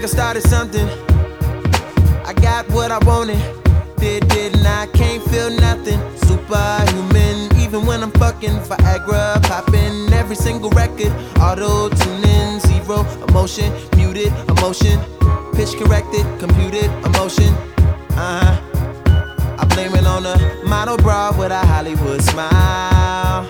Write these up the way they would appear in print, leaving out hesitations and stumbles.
like I started something. I got what I wanted, didn't I? Can't feel nothing. Superhuman, even when I'm fucking Viagra, popping every single record. Auto tuning, zero emotion, muted emotion, pitch corrected, computed emotion. I blame it on a model bra with a Hollywood smile.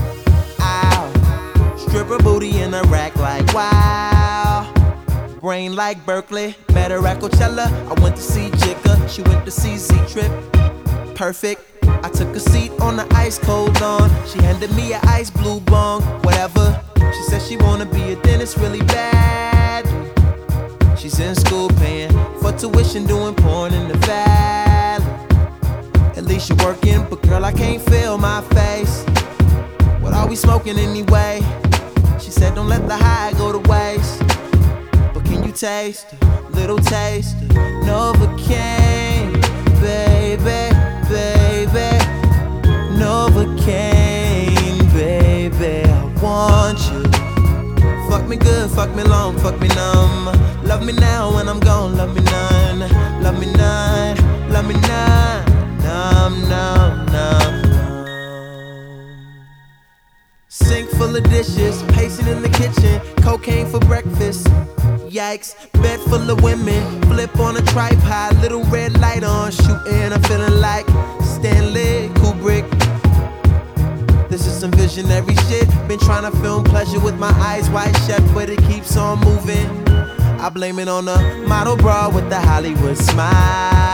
Ow, stripper booty in a rack like wow. Brain like Berkeley, met her at Coachella. I went to see Jigga, she went to see Z-Trip. Perfect, I took a seat on the ice cold lawn. She handed me an ice blue bong, whatever. She said she wanna be a dentist really bad. She's in school paying for tuition, doing porn in the valley. At least you're working, but girl, I can't feel my face. What are we smoking anyway? She said don't let the high go to waste. Can you taste a little taste of Novocaine, baby, baby, Novocaine, baby, I want you. Fuck me good, fuck me long, fuck me numb. Love me now when I'm gone, love me none. Love me none, love me none. Numb, numb, numb, numb. Sink full of dishes, pacing in the kitchen, cocaine for breakfast. Yikes, bed full of women, flip on a tripod, little red light on, shooting, I'm feeling like Stanley Kubrick. This is some visionary shit, been trying to film pleasure with my eyes wide shut, but it keeps on moving. I blame it on a model bra with the Hollywood smile.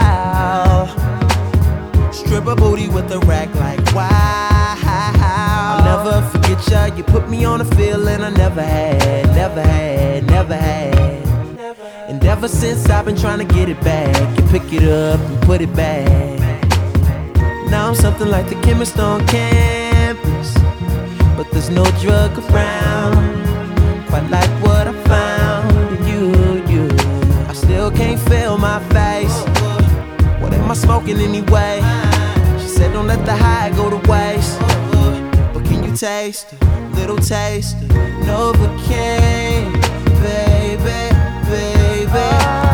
Stripper booty with a rack like wow. I'll never forget ya, you put me on a feeling I never had, never had, never had. And ever since I've been trying to get it back, you pick it up and put it back. Now I'm something like the chemist on campus, but there's no drug around, quite like what I found in you. I still can't feel my face. What am I smoking anyway? She said don't let the high go to waste. Taste, little taste of Novocaine, baby, baby,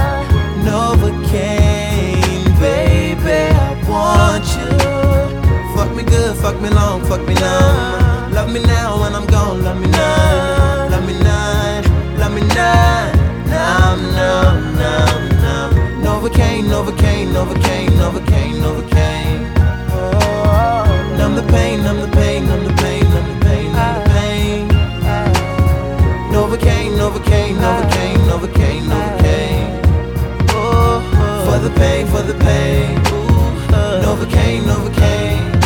Novocaine, baby, I want you. Fuck me good, fuck me long, fuck me numb. Love me now when I'm gone, love me none. Love me none, love me none. Numb, numb, numb, numb. Novocaine, Novocaine, Novocaine, Novocaine, Novocaine. Numb the pain, numb the pain, numb the pain, numb the pain, numb the pain. Novocaine, Novocaine, Novocaine, Novocaine, Novocaine. For the pain, for the pain. Novocaine, Novocaine.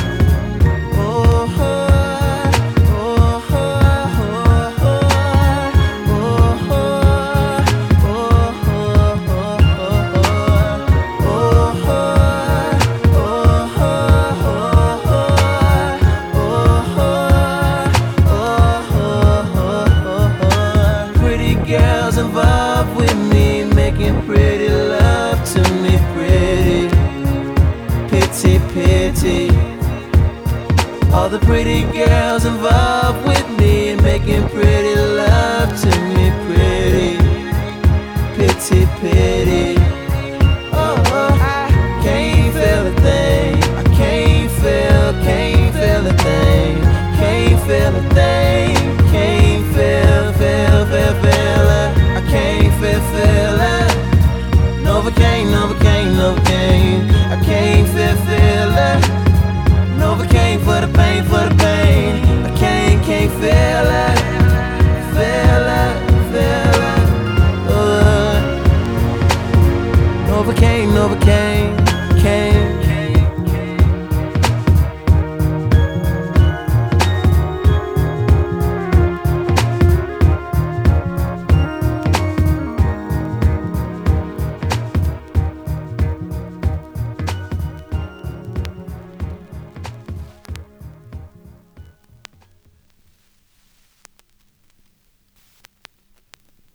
Involved with me, making pretty love to me, pretty, pity, pity. All the pretty girls involved with me, making pretty love to me, pretty, pity, pity. Oh, I can't feel a thing, I can't feel a thing, can't feel a thing.